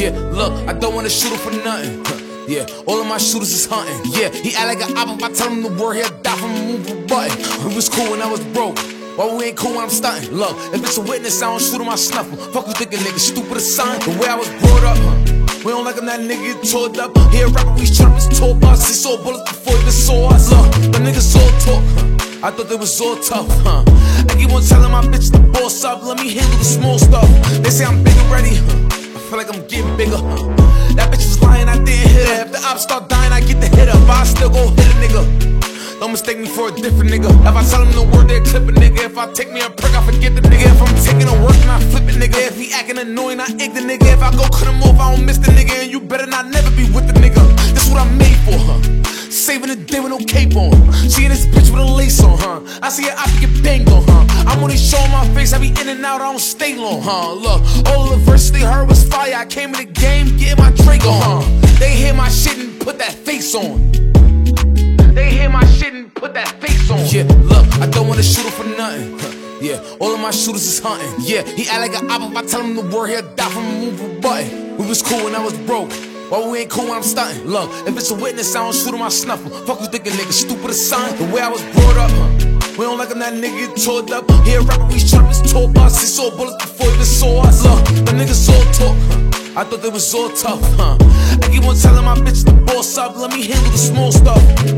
Yeah, look, I don't wanna shoot him for nothing. Yeah, all of my shooters is hunting. Yeah, he act like an op if I tell him the word, he'll die from a move a button. We was cool when I was broke. Why we ain't cool when I'm stunting? Look, if it's a witness, I don't shoot him, I snuff him. Fuck you thinking, nigga, stupid as son. The way I was brought up, we don't like him, that nigga get tore up. He a rapper, we shot him, his tour bus. He saw bullets before he even saw us. Look, the niggas all talk, I thought they was all tough, I keep on telling my bitch to boss up, let me handle the small stuff. They say I'm big already, I feel like I'm getting bigger. That bitch was lying, I didn't hit her. If the ops start dying, I get the hit up, but I still go hit a nigga. Don't mistake me for a different nigga. If I tell him the word, they'll clip a nigga. If I take me a prick, I forget the nigga. If I'm taking a work, and I flip it, nigga. If he acting annoying, I egg the nigga. If I go cut him off, I don't miss the nigga. And you better not never be with the nigga. This what I'm made for, saving the day with no cape on. She in this bitch with a lace on, I see her, I get banged on, I'm only showing my face, I be in and out, I don't stay long, Look, all the verses they heard was fire. I came in the game, getting my drink on, They hear my shit and put that face on. They hear my shit and put that face on. Yeah, look, I don't wanna shoot him for nothing. Yeah, all of my shooters is hunting. Yeah, he act like an op if I tell him the word, he'll die from a move a button. We was cool when I was broke. Why we ain't cool when I'm stunting? Look, if it's a witness, I don't shoot him, I snuff him. Fuck you thinking, nigga, stupid as son. The way I was brought up, we don't like him, that nigga get tore up. He a rapper, we shot him, his tour bus. He saw bullets before he even saw us. Look, the niggas all talk, I thought they was all tough, I keep on telling my bitch to boss up, let me handle the small stuff.